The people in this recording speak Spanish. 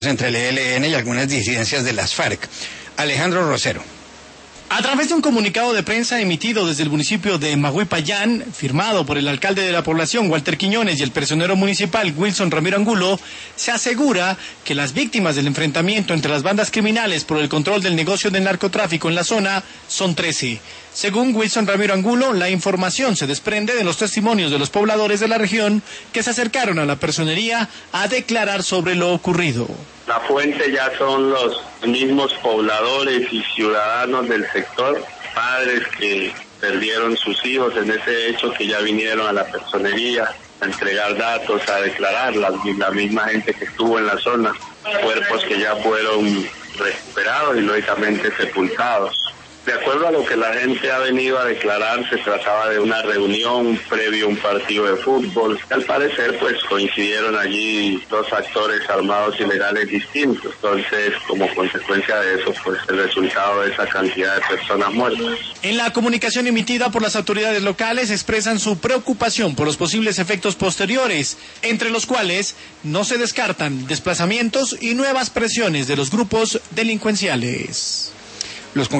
entre el ELN y algunas disidencias de las FARC. Alejandro Rosero. A través de un comunicado de prensa emitido desde el municipio de Maguipayán, firmado por el alcalde de la población, Walter Quiñones, y el personero municipal, Wilson Ramiro Angulo, se asegura que las víctimas del enfrentamiento entre las bandas criminales por el control del negocio del narcotráfico en la zona son 13. Según Wilson Ramiro Angulo, la información se desprende de los testimonios de los pobladores de la región que se acercaron a la personería a declarar sobre lo ocurrido. La fuente ya son los mismos pobladores y ciudadanos del sector, padres que perdieron sus hijos en ese hecho, que ya vinieron a la personería a entregar datos, a declarar, la misma gente que estuvo en la zona, cuerpos que ya fueron recuperados y lógicamente sepultados. De acuerdo a lo que la gente ha venido a declarar, se trataba de una reunión previo a un partido de fútbol. Al parecer, pues coincidieron allí dos actores armados ilegales distintos. Entonces, como consecuencia de eso, pues el resultado de esa cantidad de personas muertas. En la comunicación emitida por las autoridades locales expresan su preocupación por los posibles efectos posteriores, entre los cuales no se descartan desplazamientos y nuevas presiones de los grupos delincuenciales.